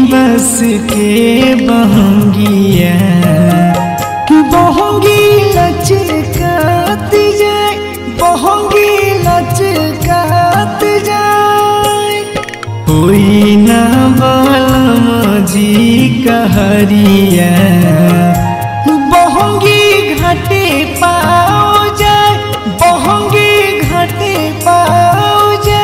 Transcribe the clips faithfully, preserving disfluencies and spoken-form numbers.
बस के बहंगिया बहंगी लचकात जाए बहंगी लचकात जाए कोई ना बलम जी कहरिया बहंगी घाटे पाओ जाए बहंगी घाटे पाओ जाए।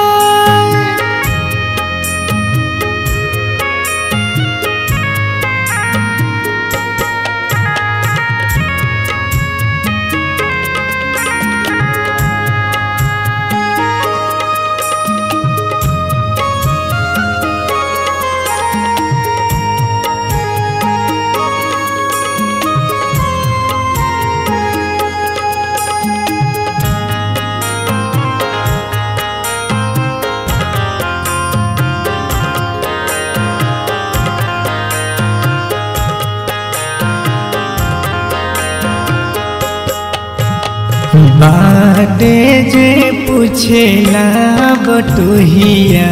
बाटे जे पूछेला बटोहिया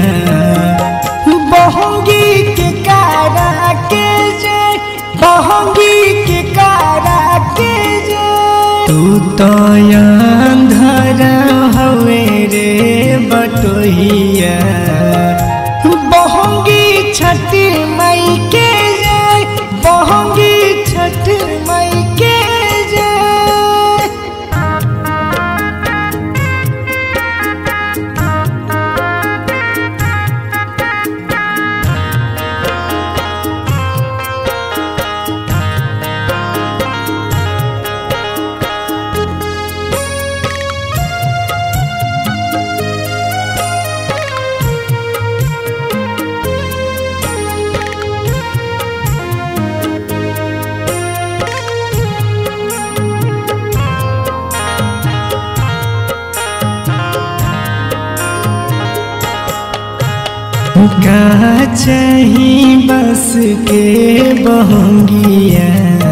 बहंगी के कारा के जे बहंगी के कारा के जे तू तो अंधर हवे रे बटोहिया बहंगी छठी मई के जे बहंगी छठ मई के जे। का चाही बस के बहंगिया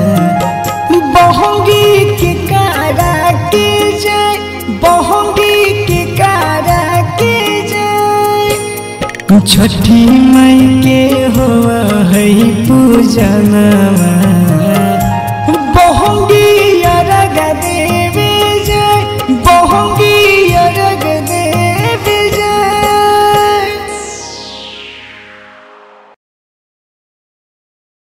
बहंगी के कारा के जाए बहंगी के कारा के जाए छठी मई के हो है पूजनवा